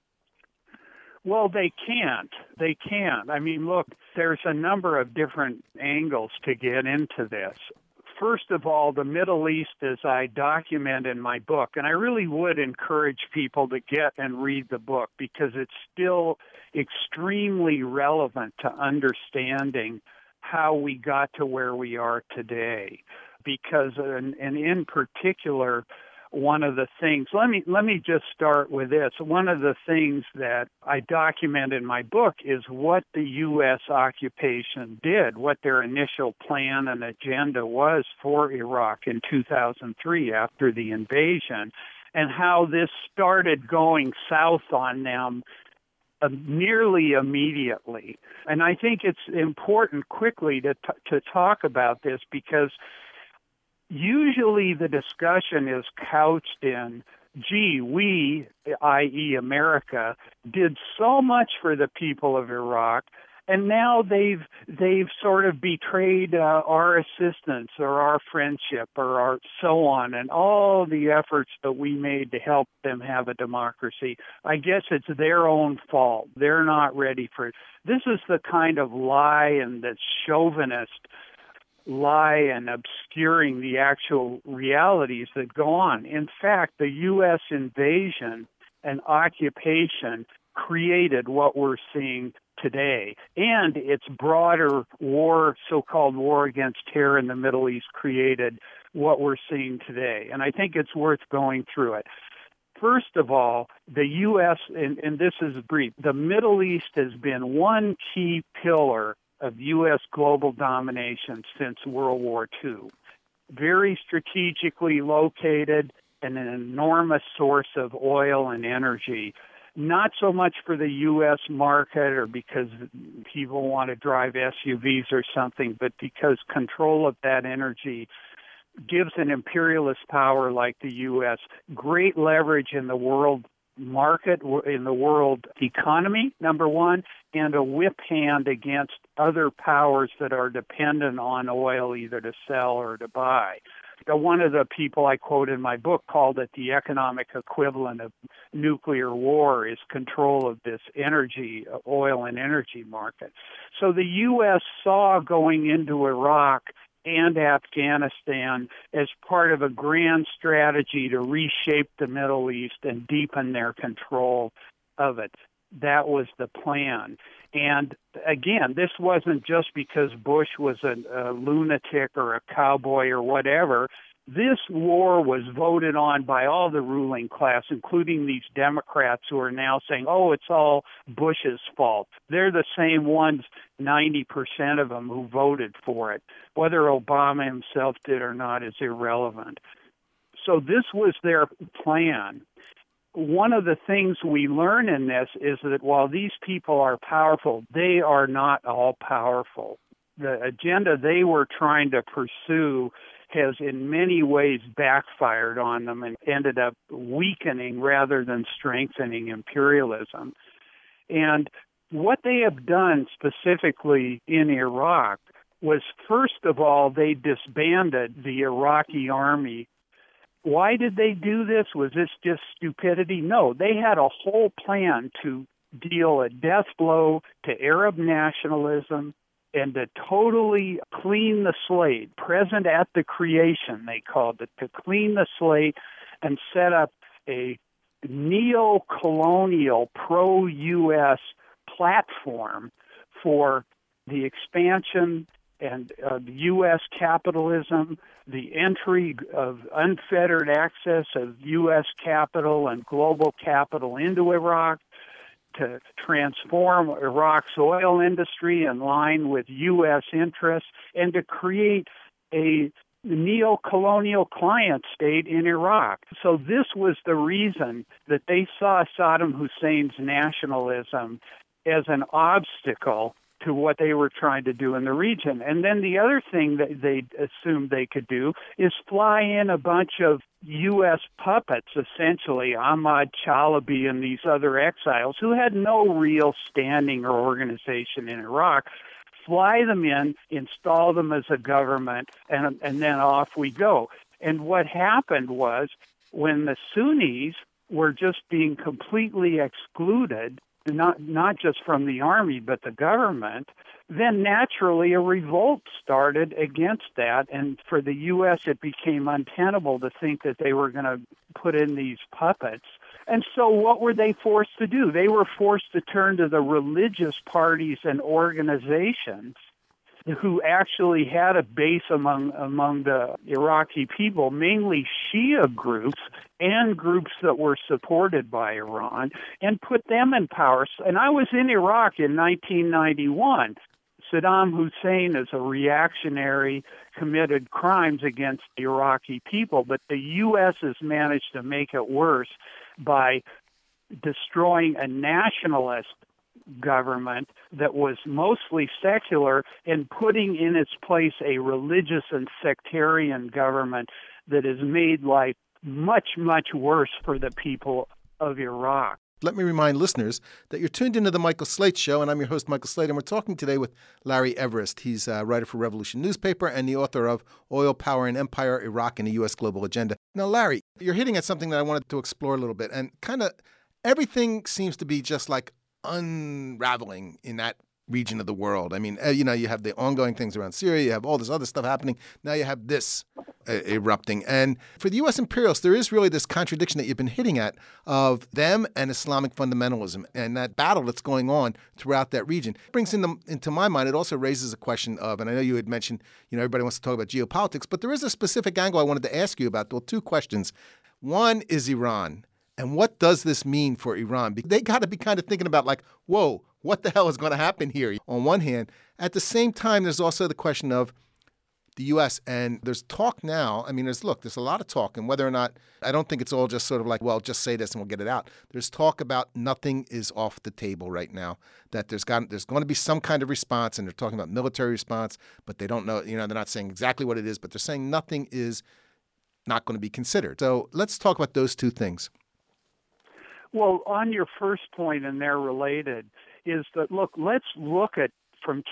C: Well, they can't. They can't. I mean, look, there's a number of different angles to get into this. First of all, the Middle East, as I document in my book, and I really would encourage people to get and read the book because it's still extremely relevant to understanding how we got to where we are today. Because, and in particular, one of the things, let me just start with this. One of the things that I document in my book is what the U.S. occupation did, what their initial plan and agenda was for Iraq in 2003 after the invasion, and how this started going south on them nearly immediately. And I think it's important quickly to talk about this because usually the discussion is couched in, gee, we, i.e. America, did so much for the people of Iraq, and now they've sort of betrayed our assistance or our friendship or our so on, and all the efforts that we made to help them have a democracy. I guess it's their own fault. They're not ready for it. This is the kind of lie and the chauvinist lie and obscuring the actual realities that go on. In fact, the U.S. invasion and occupation created what we're seeing today. And its broader war, so-called war against terror in the Middle East, created what we're seeing today. And I think it's worth going through it. First of all, the U.S., and this is brief, the Middle East has been one key pillar of U.S. global domination since World War II. Very strategically located and an enormous source of oil and energy, not so much for the U.S. market or because people want to drive SUVs or something, but because control of that energy gives an imperialist power like the U.S. great leverage in the world market, in the world economy, number one, and a whip hand against other powers that are dependent on oil either to sell or to buy. One of the people I quote in my book called it the economic equivalent of nuclear war is control of this energy, oil and energy market. So the U.S. saw going into Iraq and Afghanistan as part of a grand strategy to reshape the Middle East and deepen their control of it. That was the plan. And again, this wasn't just because Bush was a lunatic or a cowboy or whatever. This war was voted on by all the ruling class, including these Democrats who are now saying, oh, it's all Bush's fault. They're the same ones, 90% of them, who voted for it. Whether Obama himself did or not is irrelevant. So this was their plan. One of the things we learn in this is that while these people are powerful, they are not all powerful. The agenda they were trying to pursue has in many ways backfired on them and ended up weakening rather than strengthening imperialism. And what they have done specifically in Iraq was, first of all, they disbanded the Iraqi army. Why did they do this? Was this just stupidity? No, they had a whole plan to deal a death blow to Arab nationalism and to totally clean the slate, present at the creation, they called it, to clean the slate and set up a neo-colonial, pro-U.S. platform for the expansion and U.S. capitalism, the entry of unfettered access of U.S. capital and global capital into Iraq, to transform Iraq's oil industry in line with U.S. interests, and to create a neo-colonial client state in Iraq. So this was the reason that they saw Saddam Hussein's nationalism as an obstacle to what they were trying to do in the region. And then the other thing that they assumed they could do is fly in a bunch of U.S. puppets, essentially, Ahmad Chalabi and these other exiles who had no real standing or organization in Iraq, fly them in, install them as a government, and then off we go. And what happened was when the Sunnis were just being completely excluded, not just from the army, but the government, then naturally a revolt started against that. And for the U.S., it became untenable to think that they were going to put in these puppets. And so what were they forced to do? They were forced to turn to the religious parties and organizations who actually had a base among the Iraqi people, mainly Shia groups and groups that were supported by Iran, and put them in power. And I was in Iraq in 1991. Saddam Hussein, as a reactionary, committed crimes against the Iraqi people, but the U.S. has managed to make it worse by destroying a nationalist government that was mostly secular and putting in its place a religious and sectarian government that has made life much, much worse for the people of Iraq.
A: Let me remind listeners that you're tuned into The Michael Slate Show, and I'm your host, Michael Slate, and we're talking today with Larry Everest. He's a writer for Revolution newspaper and the author of Oil, Power, and Empire, Iraq and the U.S. Global Agenda. Now, Larry, you're hitting at something that I wanted to explore a little bit, and kind of everything seems to be just like unraveling in that region of the world. I mean, you have the ongoing things around Syria, you have all this other stuff happening. Now you have this erupting. And for the U.S. imperialists, there is really this contradiction that you've been hitting at of them and Islamic fundamentalism and that battle that's going on throughout that region. It brings into my mind, it also raises a question of, and I know you had mentioned, everybody wants to talk about geopolitics, but there is a specific angle I wanted to ask you about. Well, two questions. One is Iran. And what does this mean for Iran? They got to be kind of thinking about like, whoa, what the hell is going to happen here? On one hand, at the same time, there's also the question of the U.S. And there's talk now. I mean, there's a lot of talk, and whether or not, I don't think it's all just sort of like, well, just say this and we'll get it out. There's talk about nothing is off the table right now, that there's going to be some kind of response, and they're talking about military response, but they don't know, they're not saying exactly what it is, but they're saying nothing is not going to be considered. So let's talk about those two things.
C: Well, on your first point, and they're related, is that, let's look at from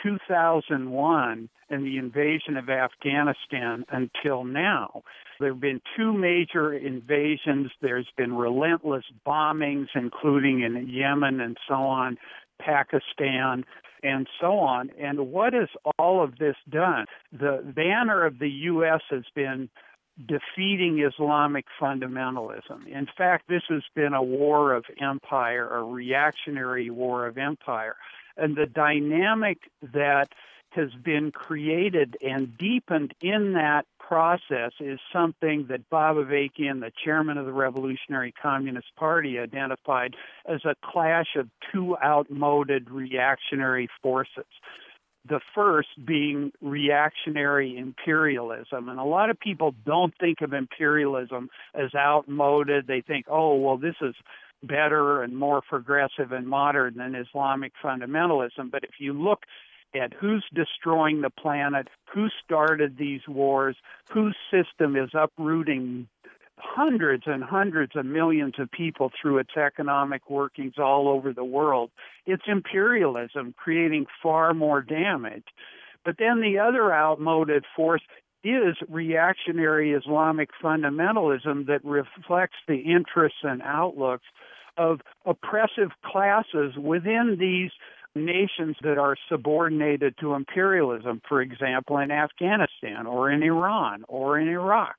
C: 2001 and the invasion of Afghanistan until now. There have been two major invasions. There's been relentless bombings, including in Yemen and so on, Pakistan, and so on. And what has all of this done? The banner of the U.S. has been defeating Islamic fundamentalism. In fact, this has been a war of empire, a reactionary war of empire. And the dynamic that has been created and deepened in that process is something that Bob Avakian, the chairman of the Revolutionary Communist Party, identified as a clash of two outmoded reactionary forces. The first being reactionary imperialism. And a lot of people don't think of imperialism as outmoded. They think, oh, well, this is better and more progressive and modern than Islamic fundamentalism. But if you look at who's destroying the planet, who started these wars, whose system is uprooting hundreds and hundreds of millions of people through its economic workings all over the world, it's imperialism creating far more damage. But then the other outmoded force is reactionary Islamic fundamentalism that reflects the interests and outlooks of oppressive classes within these nations that are subordinated to imperialism, for example, in Afghanistan or in Iran or in Iraq.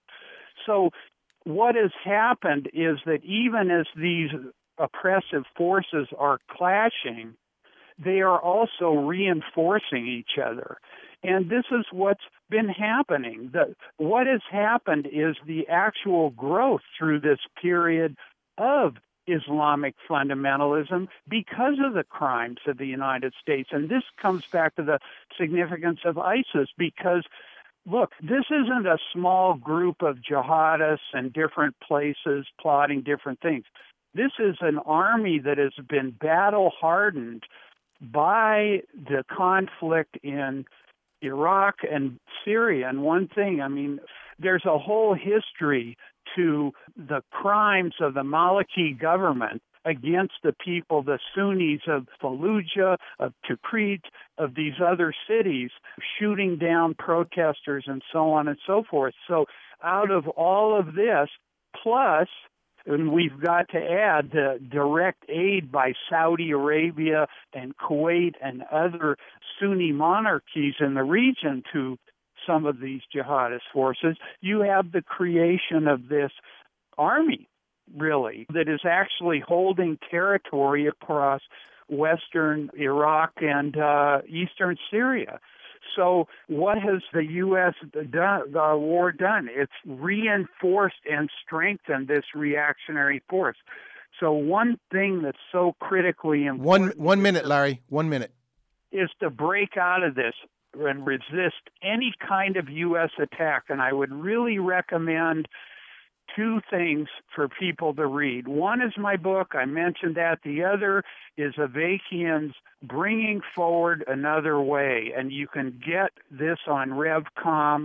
C: So what has happened is that even as these oppressive forces are clashing, they are also reinforcing each other. And this is what's been happening. What has happened is the actual growth through this period of Islamic fundamentalism because of the crimes of the United States. And this comes back to the significance of ISIS because, look, this isn't a small group of jihadists in different places plotting different things. This is an army that has been battle-hardened by the conflict in Iraq and Syria. And one thing, there's a whole history to the crimes of the Maliki government against the people, the Sunnis of Fallujah, of Tikrit, of these other cities, shooting down protesters and so on and so forth. So out of all of this, plus, and we've got to add the direct aid by Saudi Arabia and Kuwait and other Sunni monarchies in the region to some of these jihadist forces, you have the creation of this army, really, that is actually holding territory across western Iraq and eastern Syria. So what has the U.S. war done? It's reinforced and strengthened this reactionary force. So one thing that's so critically important...
A: One minute, Larry. 1 minute.
C: ...is to break out of this and resist any kind of U.S. attack. And I would really recommend two things for people to read. One is my book. I mentioned that. The other is Avakian's Bringing Forward Another Way. And you can get this on RevCom,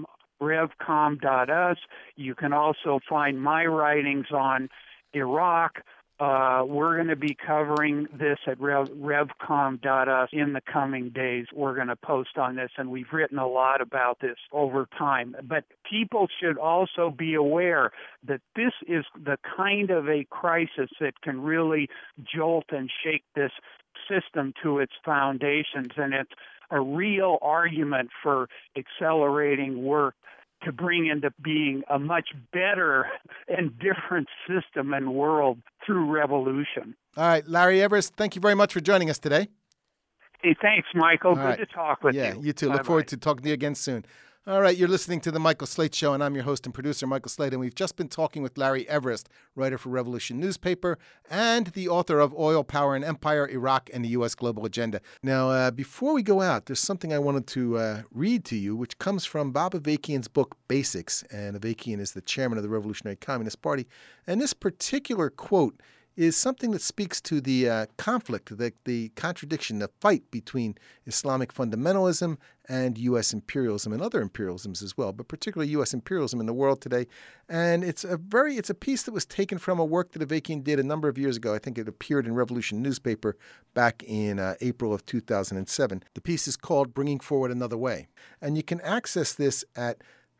C: revcom.us. You can also find my writings on Iraq. We're going to be covering this at revcom.us in the coming days. We're going to post on this, and we've written a lot about this over time. But people should also be aware that this is the kind of a crisis that can really jolt and shake this system to its foundations, and it's a real argument for accelerating work to bring into being a much better and different system and world through revolution.
A: All right, Larry Everest, thank you very much for joining us today.
C: Hey, thanks, Michael. Good to talk with you.
A: Yeah, you too. Look forward to talking to you again soon. All right, you're listening to The Michael Slate Show, and I'm your host and producer, Michael Slate, and we've just been talking with Larry Everest, writer for Revolution Newspaper and the author of Oil, Power, and Empire, Iraq, and the U.S. Global Agenda. Now, before we go out, there's something I wanted to read to you, which comes from Bob Avakian's book, Basics, and Avakian is the chairman of the Revolutionary Communist Party, and this particular quote is something that speaks to the conflict, the contradiction, the fight between Islamic fundamentalism and U.S. imperialism and other imperialisms as well, but particularly U.S. imperialism in the world today. And it's a piece that was taken from a work that Avakian did a number of years ago. I think it appeared in Revolution Newspaper back in April of 2007. The piece is called Bringing Forward Another Way. And you can access this at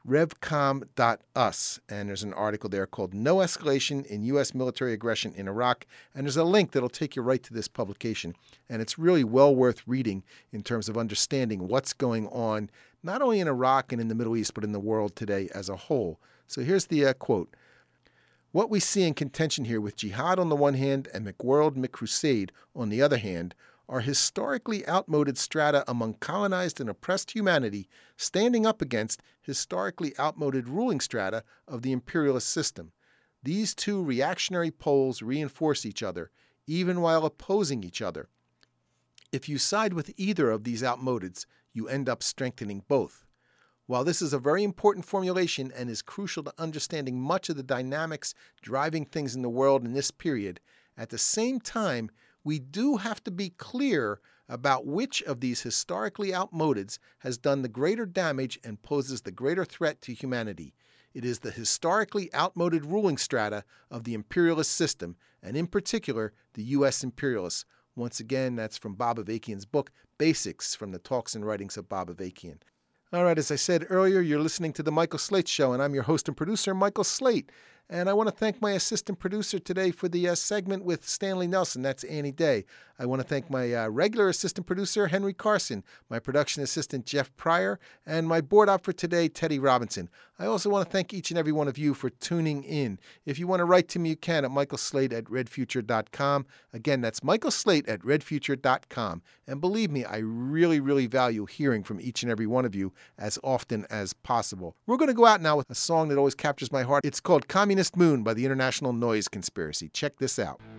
A: revcom.us, and there's an article there called No Escalation in U.S. Military Aggression in Iraq, and there's a link that'll take you right to this publication, and it's really well worth reading in terms of understanding what's going on, not only in Iraq and in the Middle East, but in the world today as a whole. So here's the quote. What we see in contention here with jihad on the one hand and McWorld McCrusade on the other hand are historically outmoded strata among colonized and oppressed humanity standing up against historically outmoded ruling strata of the imperialist system. These two reactionary poles reinforce each other, even while opposing each other. If you side with either of these outmodeds, you end up strengthening both. While this is a very important formulation and is crucial to understanding much of the dynamics driving things in the world in this period, at the same time, we do have to be clear about which of these historically outmodeds has done the greater damage and poses the greater threat to humanity. It is the historically outmoded ruling strata of the imperialist system, and in particular, the U.S. imperialists. Once again, that's from Bob Avakian's book, Basics, from the Talks and Writings of Bob Avakian. All right, as I said earlier, you're listening to The Michael Slate Show, and I'm your host and producer, Michael Slate. And I want to thank my assistant producer today for the segment with Stanley Nelson. That's Annie Day. I want to thank my regular assistant producer, Henry Carson, my production assistant, Jeff Pryor, and my board op for today, Teddy Robinson. I also want to thank each and every one of you for tuning in. If you want to write to me, you can at michaelslate@redfuture.com. Again, that's michaelslate@redfuture.com. And believe me, I really, really value hearing from each and every one of you as often as possible. We're going to go out now with a song that always captures my heart. It's called Communist Moon by the International Noise Conspiracy. Check this out.